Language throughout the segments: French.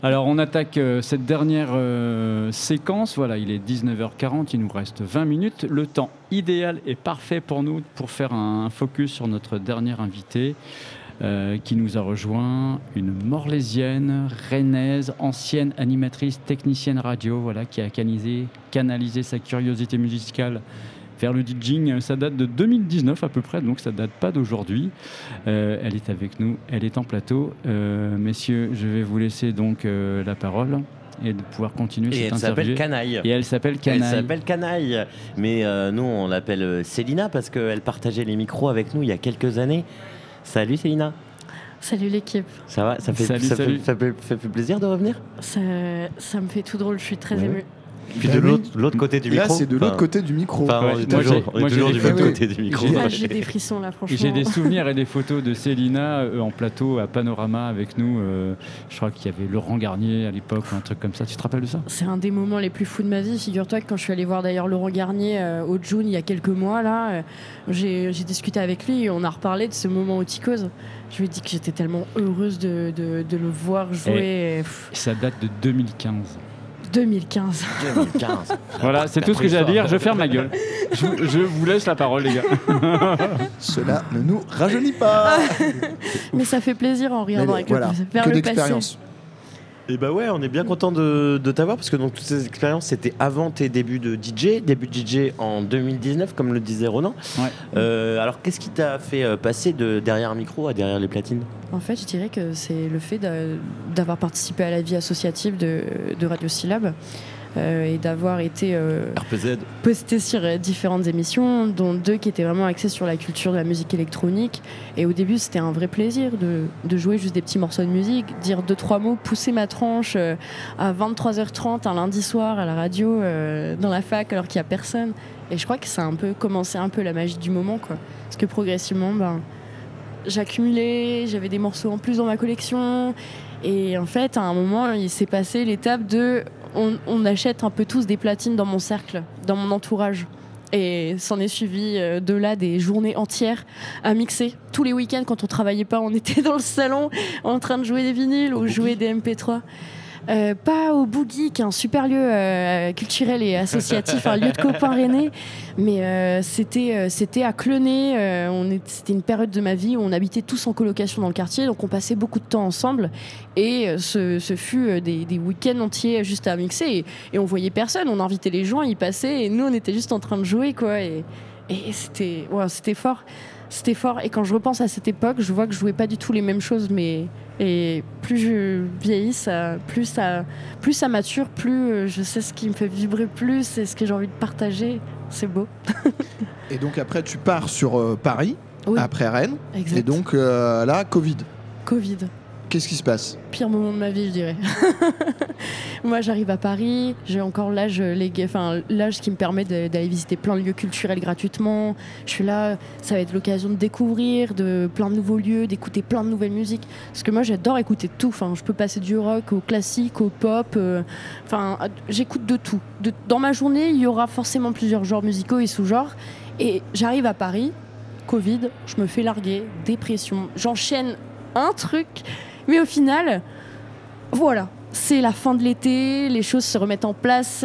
Alors on attaque cette dernière séquence, voilà, il est 19h40, il nous reste 20 minutes. Le temps idéal et parfait pour nous pour faire un focus sur notre dernière invitée qui nous a rejoint, une Morlaisienne, rennaise, ancienne animatrice, technicienne radio, voilà, qui a canalisé sa curiosité musicale vers le DJing. Ça date de 2019 à peu près, donc ça date pas d'aujourd'hui. Elle est avec nous, elle est en plateau. Messieurs, je vais vous laisser donc la parole et de pouvoir continuer cette interview. Canaille. Et elle s'appelle Canaille. Elle s'appelle Canaille. Mais nous, on l'appelle Célina parce qu'elle partageait les micros avec nous il y a quelques années. Salut Célina. Salut l'équipe. Ça va? Ça fait plaisir de revenir? Ça me fait tout drôle, je suis très émue. Puis de l'autre côté du micro. Là, c'est de l'autre côté du micro. On est toujours du même côté du micro. J'ai des frissons là, franchement. J'ai des souvenirs et des photos de Célina en plateau à Panorama avec nous. Je crois qu'il y avait Laurent Garnier à l'époque, un truc comme ça. Tu te rappelles de ça? C'est un des moments les plus fous de ma vie. Figure-toi que quand je suis allée voir d'ailleurs Laurent Garnier au June il y a quelques mois, là, j'ai discuté avec lui et on a reparlé de ce moment au Ticose. Je lui ai dit que j'étais tellement heureuse de le voir jouer. Et ça date de 2015. 2015. Voilà, c'est tout ce que j'ai à dire. Je ferme ma gueule. Je vous laisse la parole, les gars. Cela ne nous rajeunit pas. Mais ça fait plaisir en regardant avec vers le passé. Et bah ouais, on est bien content de t'avoir parce que donc toutes ces expériences c'était avant tes débuts de DJ en 2019 comme le disait Ronan. Ouais. Alors qu'est-ce qui t'a fait passer de derrière un micro à derrière les platines? En fait, je dirais que c'est le fait d'avoir participé à la vie associative de Radio Syllab. Et d'avoir été posté sur différentes émissions, dont 2 qui étaient vraiment axées sur la culture de la musique électronique. Et au début, c'était un vrai plaisir de jouer juste des petits morceaux de musique, dire 2-3 mots, pousser ma tranche à 23h30 un lundi soir à la radio dans la fac alors qu'il n'y a personne. Et je crois que ça a un peu commencé la magie du moment, quoi. Parce que progressivement, j'accumulais, j'avais des morceaux en plus dans ma collection. Et en fait, à un moment, il s'est passé l'étape de... On achète un peu tous des platines dans mon cercle, dans mon entourage. Et s'en est suivi de là des journées entières à mixer. Tous les week-ends, quand on travaillait pas, on était dans le salon en train de jouer des vinyles ou jouer des MP3. Pas au Boogie, qui est un super lieu culturel et associatif, un lieu de copains rennais, mais c'était à Clenay. C'était une période de ma vie où on habitait tous en colocation dans le quartier, donc on passait beaucoup de temps ensemble. Et ce fut des week-ends entiers juste à mixer. Et on voyait personne, on invitait les gens, ils passaient, et nous on était juste en train de jouer, quoi. Et c'était fort. C'était fort. Et quand je repense à cette époque, je vois que je jouais pas du tout les mêmes choses, et plus je vieillis, plus ça mature, plus je sais ce qui me fait vibrer plus, c'est ce que j'ai envie de partager. C'est beau. Et donc après, tu pars sur Paris, oui. Après Rennes. Exact. Et donc là, Covid. Qu'est-ce qui se passe? Pire moment de ma vie, je dirais. Moi, j'arrive à Paris, j'ai encore l'âge qui me permet d'aller visiter plein de lieux culturels gratuitement. Je suis là, ça va être l'occasion de découvrir plein de nouveaux lieux, d'écouter plein de nouvelles musiques. Parce que moi, j'adore écouter tout. Enfin, je peux passer du rock au classique, au pop. J'écoute de tout. Dans ma journée, il y aura forcément plusieurs genres musicaux et sous-genres. Et j'arrive à Paris, Covid, je me fais larguer, dépression. J'enchaîne un truc... Mais au final, voilà, c'est la fin de l'été, les choses se remettent en place,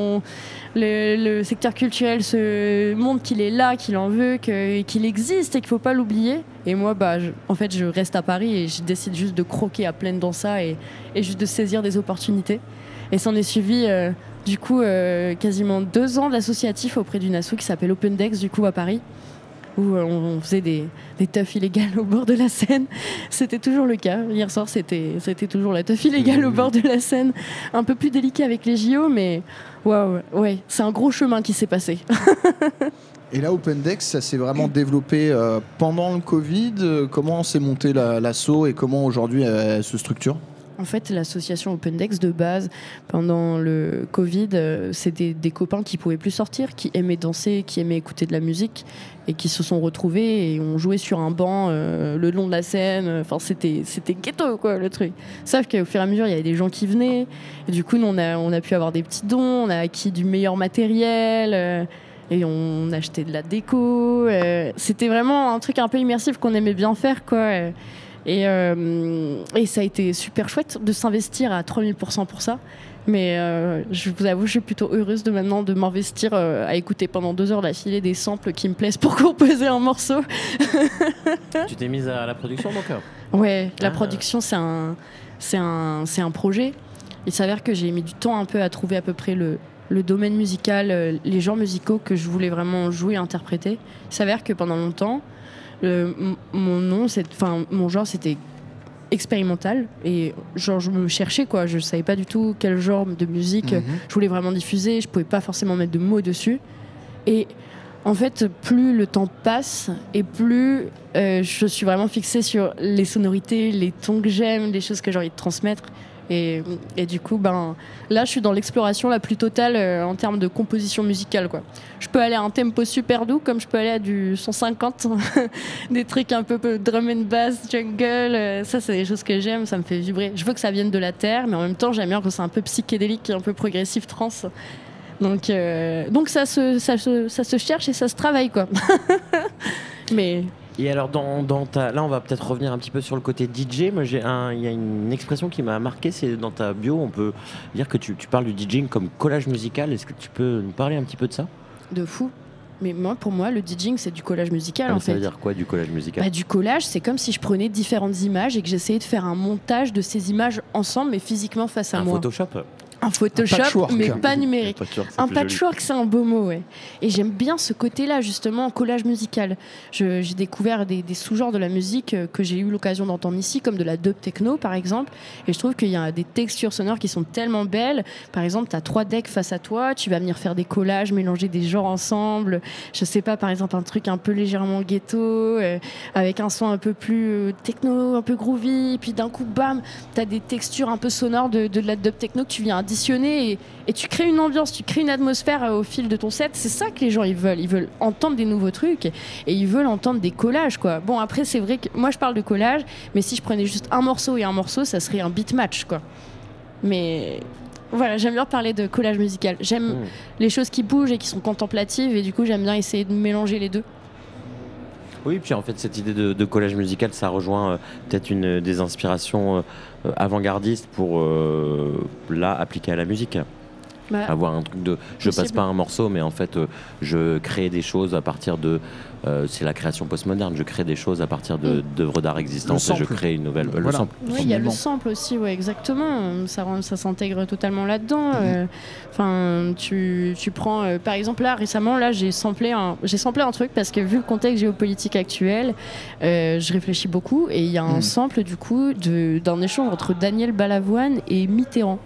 le secteur culturel se montre qu'il est là, qu'il en veut, qu'il existe et qu'il ne faut pas l'oublier. Et moi, je reste à Paris et je décide juste de croquer à pleines dans ça et juste de saisir des opportunités. Et s'en est suivi, quasiment 2 ans d'associatif auprès d'une asso qui s'appelle Opendex, du coup, à Paris, où on faisait des teufs illégales au bord de la Seine. C'était toujours le cas. Hier soir, c'était toujours la teuf illégale au bord de la Seine. Un peu plus délicat avec les JO, mais ouais, c'est un gros chemin qui s'est passé. Et là, Opendex, ça s'est vraiment développé pendant le Covid. Comment s'est monté l'asso et comment aujourd'hui elle se structure? En fait, l'association Opendex, de base, pendant le Covid, c'est des copains qui pouvaient plus sortir, qui aimaient danser, qui aimaient écouter de la musique et qui se sont retrouvés et ont joué sur un banc le long de la Seine. Enfin, c'était ghetto, quoi, le truc. Sauf qu'au fur et à mesure, il y avait des gens qui venaient. Et du coup, nous, on a pu avoir des petits dons, on a acquis du meilleur matériel. Et on achetait de la déco. C'était vraiment un truc un peu immersif qu'on aimait bien faire, quoi. Et ça a été super chouette de s'investir à 3000% pour ça. Mais je vous avoue, je suis plutôt heureuse de maintenant de m'investir à écouter pendant 2 heures d'affilée des samples qui me plaisent pour composer un morceau. Tu t'es mise à la production donc Ouais, la production c'est un projet. Il s'avère que j'ai mis du temps un peu à trouver à peu près le domaine musical, les genres musicaux que je voulais vraiment jouer et interpréter. Il s'avère que pendant longtemps, mon genre c'était expérimental et genre je me cherchais quoi, je savais pas du tout quel genre de musique je voulais vraiment diffuser, je pouvais pas forcément mettre de mots dessus et en fait plus le temps passe et plus je suis vraiment fixée sur les sonorités, les tons que j'aime, les choses que j'ai envie de transmettre et du coup là je suis dans l'exploration la plus totale en termes de composition musicale quoi. Je peux aller à un tempo super doux comme je peux aller à du 150 des trucs un peu drum and bass, jungle, ça c'est des choses que j'aime, ça me fait vibrer. Je veux que ça vienne de la terre mais en même temps j'aime bien que c'est un peu psychédélique, un peu progressif, trance. Donc ça se cherche et ça se travaille quoi. Mais et alors, là, on va peut-être revenir un petit peu sur le côté DJ. Moi, il y a une expression qui m'a marqué, c'est dans ta bio, on peut dire que tu parles du DJing comme collage musical. Est-ce que tu peux nous parler un petit peu de ça ? De fou. Mais pour moi, le DJing, c'est du collage musical, en fait. Ça veut dire quoi, du collage musical ? Du collage, c'est comme si je prenais différentes images et que j'essayais de faire un montage de ces images ensemble, mais physiquement face à moi. Photoshop ? Un Photoshop, mais pas numérique. Un patchwork, joli. C'est un beau mot, ouais. Et j'aime bien ce côté-là, justement, collage musical. J'ai découvert des sous-genres de la musique que j'ai eu l'occasion d'entendre ici, comme de la dub techno, par exemple. Et je trouve qu'il y a des textures sonores qui sont tellement belles. Par exemple, tu as 3 decks face à toi, tu vas venir faire des collages, mélanger des genres ensemble. Je sais pas, par exemple, un truc un peu légèrement ghetto, avec un son un peu plus techno, un peu groovy. Et puis d'un coup, bam, tu as des textures un peu sonores de la dub techno que tu viens additionner et tu crées une ambiance, tu crées une atmosphère au fil de ton set. C'est ça que les gens ils veulent entendre des nouveaux trucs et ils veulent entendre des collages quoi. Bon après c'est vrai que moi je parle de collage, mais si je prenais juste un morceau et un morceau, ça serait un beat match quoi. Mais voilà, j'aime bien parler de collage musical. J'aime les choses qui bougent et qui sont contemplatives et du coup j'aime bien essayer de mélanger les deux. Oui, puis en fait, cette idée de collage musical, ça rejoint peut-être une des inspirations avant-gardistes pour là appliquer à la musique. Avoir un truc de je passe pas un morceau mais en fait je crée des choses à partir de c'est la création postmoderne, je crée des choses à partir d'œuvres d'art existantes et je crée une nouvelle le sample. Oui, il y a le sample aussi, ouais, exactement, ça s'intègre totalement là-dedans. Tu prends par exemple là récemment là j'ai samplé un truc parce que vu le contexte géopolitique actuel, je réfléchis beaucoup et il y a un sample du coup d'un échange entre Daniel Balavoine et Mitterrand.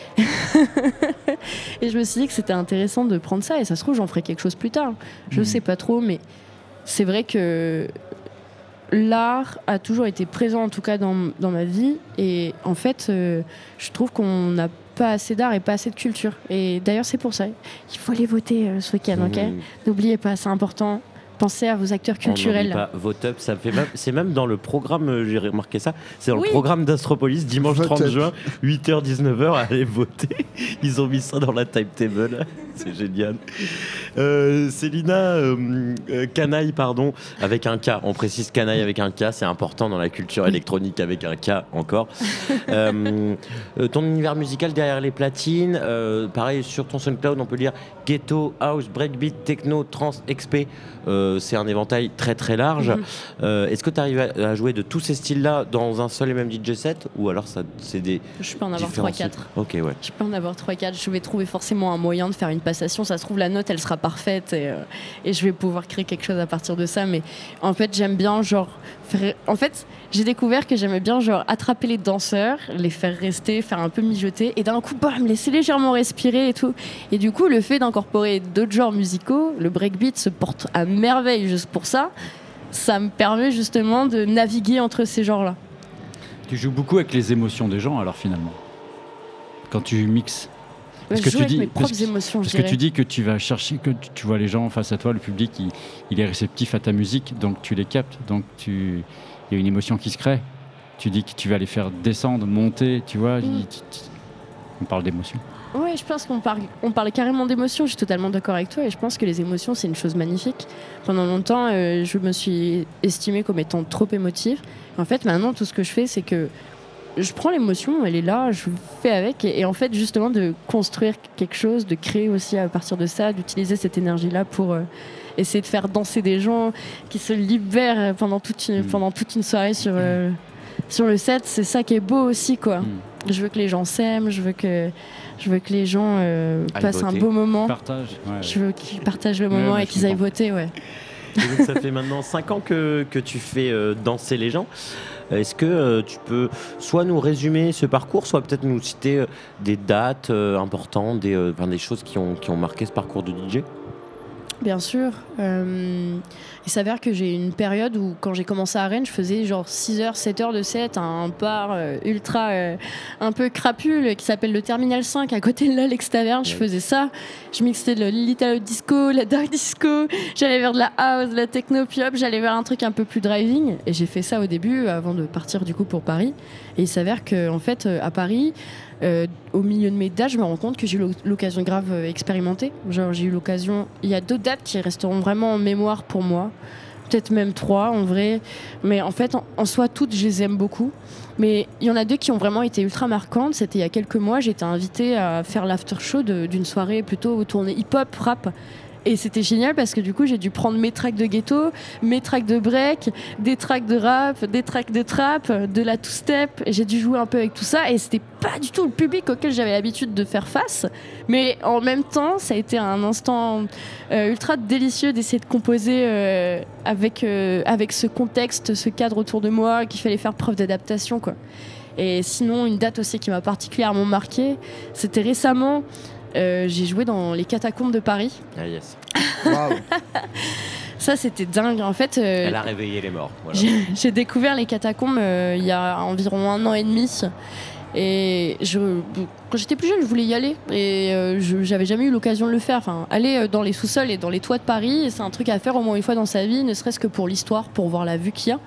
Et je me suis dit que c'était intéressant de prendre ça et ça se trouve j'en ferai quelque chose plus tard, je sais pas trop, mais c'est vrai que l'art a toujours été présent en tout cas dans ma vie et en fait je trouve qu'on n'a pas assez d'art et pas assez de culture et d'ailleurs c'est pour ça il faut aller voter ce week-end, ok ? N'oubliez pas, c'est important. Pensez à vos acteurs culturels. On pas, vote up, ça fait même, c'est même dans le programme, j'ai remarqué ça, c'est dans le programme d'Astropolis, dimanche 30 juin, 8h, 19h, allez voter. Ils ont mis ça dans la timetable, c'est génial. Célina, Canaille, pardon, avec un K, on précise Canaille avec un K, c'est important dans la culture électronique avec un K encore. Ton univers musical derrière les platines, pareil sur ton SoundCloud, on peut lire Ghetto, House, Breakbeat, Techno, Trance, XP. C'est un éventail très très large. Est-ce que tu arrives à jouer de tous ces styles-là dans un seul et même DJ set ou alors ça, c'est des Je peux en avoir 3-4. Ok, ouais. Je peux en avoir 3-4. Je vais trouver forcément un moyen de faire une passation. Ça se trouve, la note, elle sera parfaite et je vais pouvoir créer quelque chose à partir de ça. Mais en fait, j'aime bien En fait, j'ai découvert que j'aimais bien attraper les danseurs, les faire rester, faire un peu mijoter et d'un coup, bam, laisser légèrement respirer et tout. Et du coup, le fait d'incorporer d'autres genres musicaux, le breakbeat se porte à merveille juste pour ça. Ça me permet justement de naviguer entre ces genres-là. Tu joues beaucoup avec les émotions des gens alors finalement, quand tu mixes. Parce que tu dis mes propres émotions, parce que tu dis que tu vas chercher, que tu vois les gens face à toi, le public, il est réceptif à ta musique, donc tu les captes, donc il y a une émotion qui se crée. Tu dis que tu vas les faire descendre, monter, tu vois. On parle d'émotions. Ouais, je pense on parle carrément d'émotions. Je suis totalement d'accord avec toi et je pense que les émotions, c'est une chose magnifique. Pendant longtemps, je me suis estimée comme étant trop émotive. En fait, maintenant, tout ce que je fais, c'est que je prends l'émotion, elle est là, je fais avec. Et en fait, justement, de construire quelque chose, de créer aussi à partir de ça, d'utiliser cette énergie-là pour essayer de faire danser des gens qui se libèrent pendant toute une soirée sur le set. C'est ça qui est beau aussi, quoi. Je veux que les gens s'aiment, je veux que les gens passent un beau moment. Je veux qu'ils partagent le moment et qu'ils aillent voter, ouais. Et donc, ça fait maintenant 5 ans que tu fais danser les gens. Est-ce que tu peux soit nous résumer ce parcours, soit peut-être nous citer des dates importantes, des choses qui ont marqué ce parcours de DJ ? Bien sûr. Il s'avère que j'ai une période où, quand j'ai commencé à Rennes, je faisais genre 6 heures, 7 heures de set à un bar ultra un peu crapule qui s'appelle le Terminal 5 à côté de l'Alex Taverne. Je faisais ça. Je mixais de l'Italo Disco, la Dark Disco. J'allais vers de la house, de la techno, puis hop, j'allais vers un truc un peu plus driving. Et j'ai fait ça au début avant de partir du coup pour Paris. Et il s'avère qu'en fait, à Paris, au milieu de mes dates, je me rends compte que j'ai eu l'occasion de grave expérimenter. Genre, j'ai eu l'occasion. Il y a 2 dates qui resteront vraiment en mémoire pour moi. Peut-être même 3 en vrai. Mais en fait, en soi, toutes, je les aime beaucoup. Mais il y en a 2 qui ont vraiment été ultra marquantes. C'était il y a quelques mois. J'étais invitée à faire l'after show d'une soirée plutôt tournée hip-hop, rap. Et c'était génial parce que du coup, j'ai dû prendre mes tracks de ghetto, mes tracks de break, des tracks de rap, des tracks de trap, de la two-step. Et j'ai dû jouer un peu avec tout ça. Et c'était pas du tout le public auquel j'avais l'habitude de faire face. Mais en même temps, ça a été un instant ultra délicieux d'essayer de composer avec ce contexte, ce cadre autour de moi, qu'il fallait faire preuve d'adaptation, quoi. Et sinon, une date aussi qui m'a particulièrement marquée, c'était récemment... j'ai joué dans les catacombes de Paris. Ah yes. Waouh. Ça, c'était dingue. En fait, elle a réveillé les morts. Voilà. J'ai découvert les catacombes il y a environ 1 an et demi. Et quand j'étais plus jeune, je voulais y aller. Et j'avais jamais eu l'occasion de le faire. Enfin, aller dans les sous-sols et dans les toits de Paris, c'est un truc à faire au moins une fois dans sa vie, ne serait-ce que pour l'histoire, pour voir la vue qu'il y a.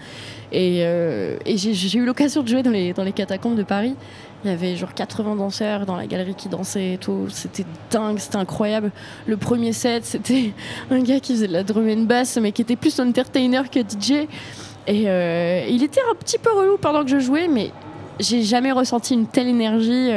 Et j'ai eu l'occasion de jouer dans les catacombes de Paris. Il y avait genre 80 danseurs dans la galerie qui dansaient et tout. C'était dingue, c'était incroyable. Le premier set, c'était un gars qui faisait de la drum and bass, mais qui était plus entertainer que DJ. Et il était un petit peu relou pendant que je jouais, mais j'ai jamais ressenti une telle énergie.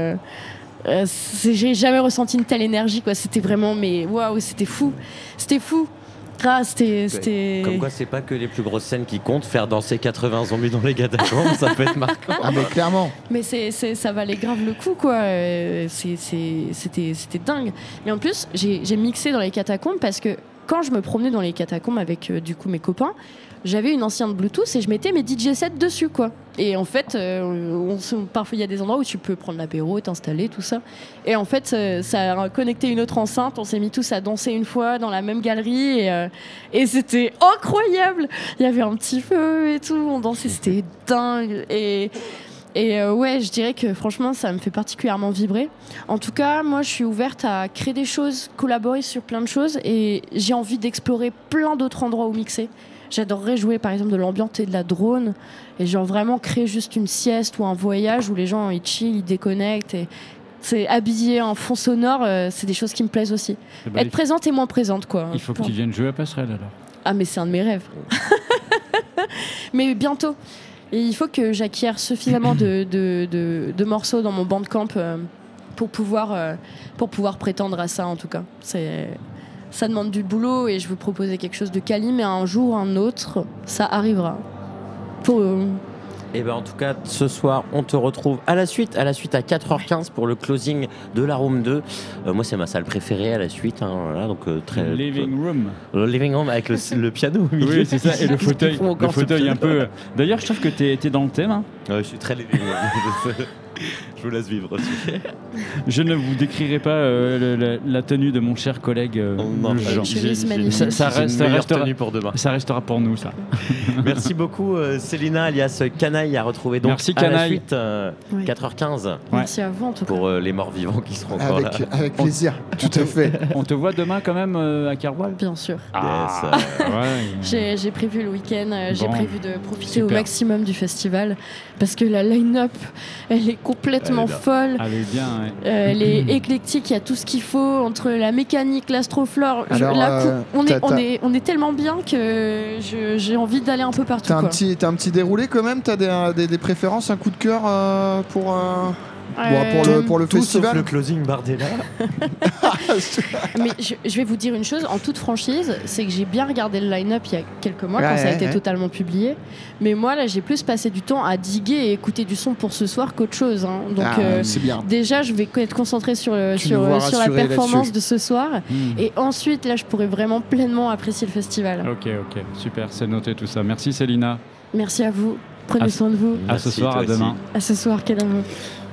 J'ai jamais ressenti une telle énergie, quoi. C'était vraiment, mais waouh, c'était fou. C'était fou. C'était... Comme quoi, c'est pas que les plus grosses scènes qui comptent. Faire danser 80 zombies dans les catacombes, ça peut être marquant. Ah, mais clairement. Mais ça valait grave le coup, quoi. C'était dingue. Mais en plus, j'ai mixé dans les catacombes parce que quand je me promenais dans les catacombes avec du coup mes copains, j'avais une enceinte Bluetooth et je mettais mes DJ sets dessus, quoi. Et en fait, parfois il y a des endroits où tu peux prendre l'apéro, t'installer, tout ça. Et en fait, ça a connecté une autre enceinte. On s'est mis tous à danser une fois dans la même galerie et c'était incroyable. Il y avait un petit feu et tout. On dansait, c'était dingue. Et ouais, je dirais que franchement, ça me fait particulièrement vibrer. En tout cas, moi, je suis ouverte à créer des choses, collaborer sur plein de choses et j'ai envie d'explorer plein d'autres endroits où mixer. J'adorerais jouer par exemple de l'ambiance et de la drone et genre vraiment créer juste une sieste ou un voyage où les gens ils chill, ils déconnectent et c'est habillé en fond sonore, c'est des choses qui me plaisent aussi. Être présente et moins présente, quoi. Il faut que tu viennes jouer à Passerelle alors. Ah mais c'est un de mes rêves. Mais bientôt. Et il faut que j'acquière suffisamment de morceaux dans mon bandcamp pour pouvoir prétendre à ça en tout cas. Ça demande du boulot et je veux proposer quelque chose de quali, mais un jour ou un autre, ça arrivera. Et ben en tout cas, ce soir, on te retrouve à la suite à 4h15 pour le closing de la Room 2. Moi, c'est ma salle préférée à la suite. Hein, voilà, donc, le living room. Le living room avec le piano au milieu. Oui, c'est ça, et le fauteuil. Le fauteuil un peu... D'ailleurs, je trouve que t'es dans le thème. Hein. Ouais, je suis très living room. Je vous laisse vivre aussi. Je ne vous décrirai pas la tenue de mon cher collègue Jean. Ça restera pour nous, ça. Merci beaucoup, Célina, alias Canaille, à retrouver donc Merci, à Canaille. la suite 4h15. Merci à vous en tout cas. Pour les morts vivants qui seront encore là. Avec plaisir, tout à fait. On te voit demain quand même à Carwal. Bien sûr. Ouais. J'ai prévu le week-end, j'ai prévu de profiter Super. au maximum du festival parce que la line-up, elle est complètement folle. Elle est bien, ouais. Elle est éclectique, il y a tout ce qu'il faut entre la mécanique, l'astro-flore. Alors, On est tellement bien que j'ai envie d'aller un peu partout. T'as un petit déroulé quand même. T'as des préférences, un coup de cœur pour le Tout festival. sauf le closing Bardella. Mais je vais vous dire une chose, en toute franchise, c'est que j'ai bien regardé le line-up il y a quelques mois quand ça a été totalement publié. Mais moi, là, j'ai plus passé du temps à diguer et écouter du son pour ce soir qu'autre chose. Hein. Donc, c'est bien. déjà, je vais être concentrée sur la performance de ce soir. Et ensuite, là, je pourrais vraiment pleinement apprécier le festival. Ok, super, c'est noté tout ça. Merci Célina. Merci à vous. Prenez soin de vous. À ce soir, à demain. À ce soir, quel amour.